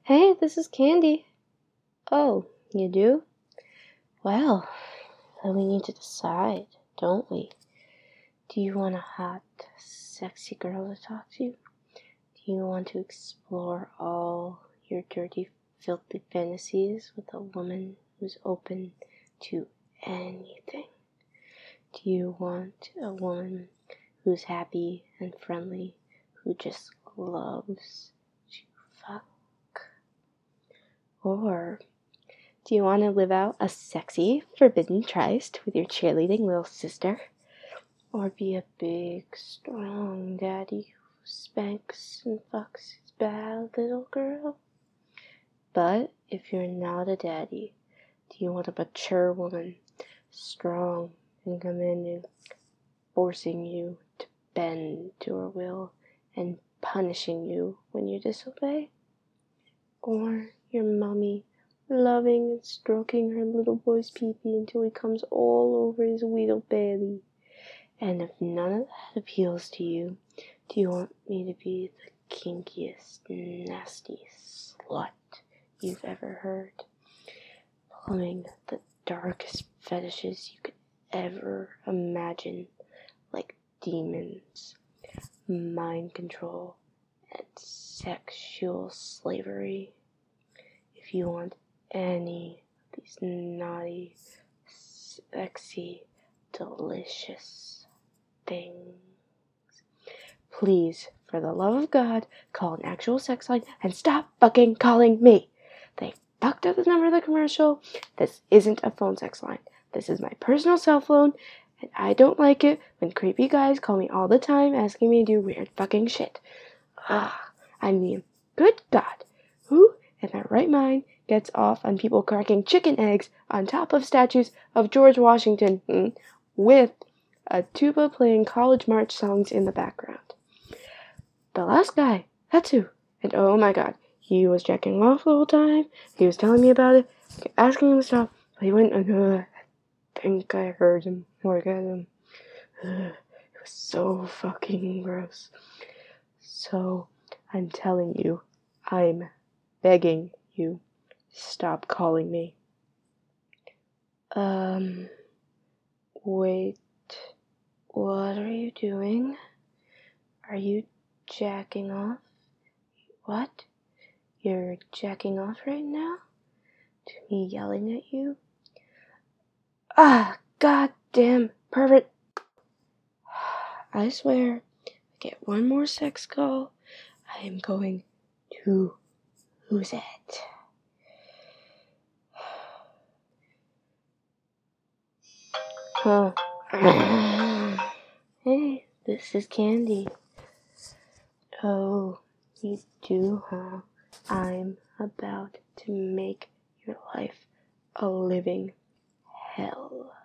Hey, this is Candy. Oh, you do? Well, then we need to decide, don't we? Do you want a hot, sexy girl to talk to? Do you want to explore all your dirty, filthy fantasies with a woman who's open to anything? Do you want a woman who's happy and friendly, who just loves to fuck? Or do you want to live out a sexy, forbidden tryst with your cheerleading little sister? Or be a big, strong daddy who spanks and fucks his bad little girl? But if you're not a daddy, do you want a mature woman, strong and commanding, forcing you to bend to her will and punishing you when you disobey? Or your mommy, loving and stroking her little boy's pee-pee until he comes all over his wheedle belly? And if none of that appeals to you, do you want me to be the kinkiest, nastiest slut you've ever heard? Plumbing the darkest fetishes you could ever imagine, like demons, mind control, and sexual slavery. If you want any of these naughty, sexy, delicious things, please, for the love of God, call an actual sex line and stop fucking calling me. They fucked up the number of the commercial. This isn't a phone sex line. This is my personal cell phone, and I don't like it when creepy guys call me all the time asking me to do weird fucking shit. I mean, good God, who in their right mind gets off on people cracking chicken eggs on top of statues of George Washington with a tuba playing college march songs in the background? The last guy, that's who. And oh my God, he was jacking off the whole time. He was telling me about it, asking him to stop, but he went, I think I heard him orgasm. It was so fucking gross. So, I'm telling you, I'm begging you, stop calling me. Wait, what are you doing? Are you jacking off? What? You're jacking off right now? To me yelling at you? Goddamn pervert. I swear, if I get one more sex call, I am going to lose it. Huh. Hey, this is Candy. Oh, you do, huh? I'm about to make your life a living hell.